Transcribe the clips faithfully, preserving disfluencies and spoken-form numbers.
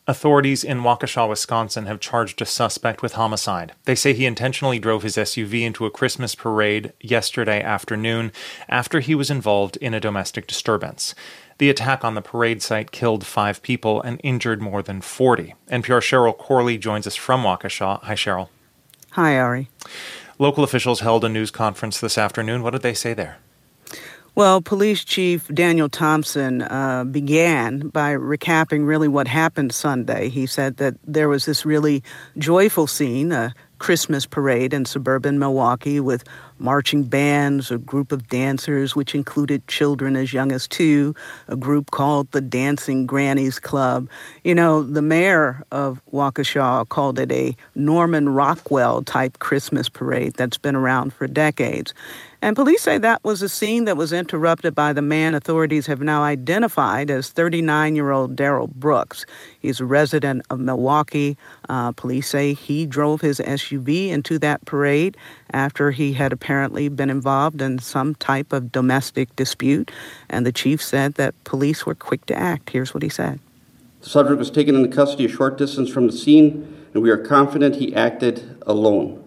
Authorities in Waukesha, Wisconsin have charged a suspect with homicide. They say he intentionally drove his S U V into a Christmas parade yesterday afternoon after he was involved in a domestic disturbance. The attack on the parade site killed five people and injured more than forty. N P R's Cheryl Corley joins us from Waukesha. Hi, Cheryl. Hi, Ari. Local officials held a news conference this afternoon. What did they say there? Well, Police Chief Daniel Thompson uh, began by recapping really what happened Sunday. He said that there was this really joyful scene, a Christmas parade in suburban Milwaukee with marching bands, a group of dancers, which included children as young as two, a group called the Dancing Grannies Club. You know, the mayor of Waukesha called it a Norman Rockwell-type Christmas parade that's been around for decades. And police say that was a scene that was interrupted by the man authorities have now identified as thirty-nine-year-old Darrell Brooks. He's a resident of Milwaukee. Uh, police say he drove his S U V into that parade after he had apparently been involved in some type of domestic dispute. And the chief said that police were quick to act. Here's what he said. The subject was taken into custody a short distance from the scene, and we are confident he acted alone.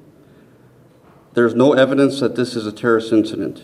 There is no evidence that this is a terrorist incident.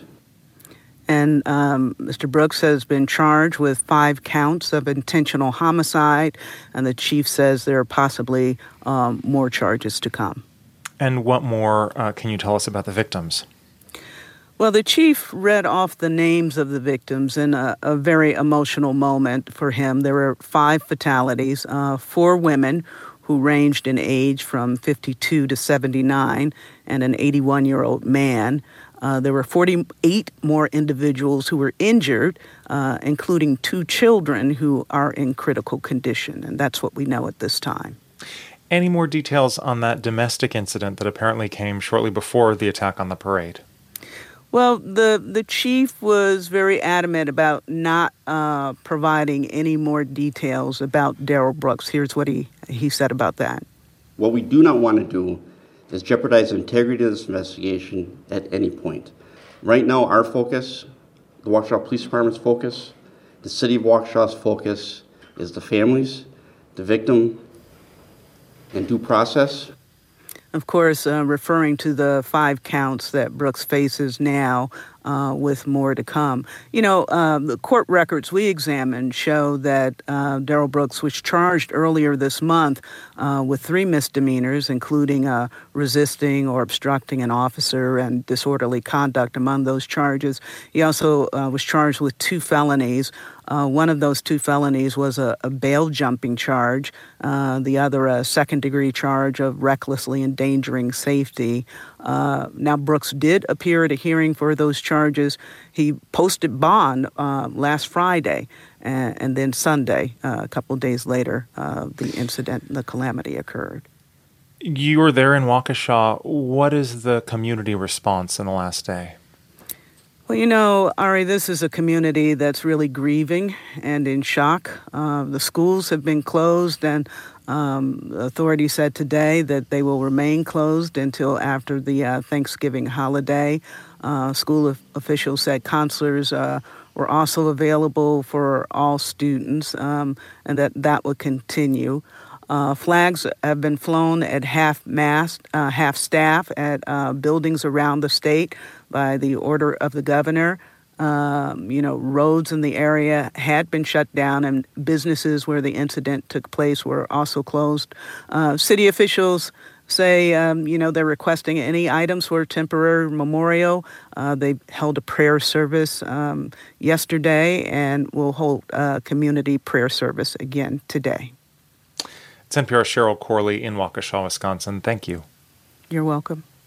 And um, Mister Brooks has been charged with five counts of intentional homicide, and the chief says there are possibly um, more charges to come. And what more uh, can you tell us about the victims? Well, the chief read off the names of the victims in a, a very emotional moment for him. There were five fatalities, uh, four women who ranged in age from fifty-two to seventy-nine, and an eighty-one-year-old man. Uh, there were forty-eight more individuals who were injured, uh, including two children who are in critical condition, and that's what we know at this time. Any more details on that domestic incident that apparently came shortly before the attack on the parade? Well, the, the chief was very adamant about not uh, providing any more details about Darrell Brooks. Here's what he, he said about that. What we do not want to do is jeopardize the integrity of this investigation at any point. Right now, our focus, the Waukesha Police Department's focus, the City of Waukesha's focus is the families, the victim, and due process. Of course, uh, referring to the five counts that Brooks faces now, uh, with more to come. You know, uh, the court records we examined show that uh, Darrell Brooks was charged earlier this month uh, with three misdemeanors, including uh, resisting or obstructing an officer and disorderly conduct among those charges. He also uh, was charged with two felonies. Uh, one of those two felonies was a, a bail jumping charge, uh, the other a second-degree charge of recklessly endangering safety. Uh, now, Brooks did appear at a hearing for those charges. He posted bond uh, last Friday, and, and then Sunday, uh, a couple of days later, uh, the incident, the calamity occurred. You were there in Waukesha. What is the community response in the last day? Well, you know, Ari, this is a community that's really grieving and in shock. Uh, the schools have been closed, and um, the authorities said today that they will remain closed until after the uh, Thanksgiving holiday. Uh, school of officials said counselors uh, were also available for all students, um, and that that would continue. Uh, flags have been flown at half-mast, uh, half-staff at uh, buildings around the state by the order of the governor. Um, you know, roads in the area had been shut down, and businesses where the incident took place were also closed. Uh, city officials say, um, you know, they're requesting any items for a temporary memorial. Uh, they held a prayer service um, yesterday and will hold a community prayer service again today. It's N P R's Cheryl Corley in Waukesha, Wisconsin. Thank you. You're welcome.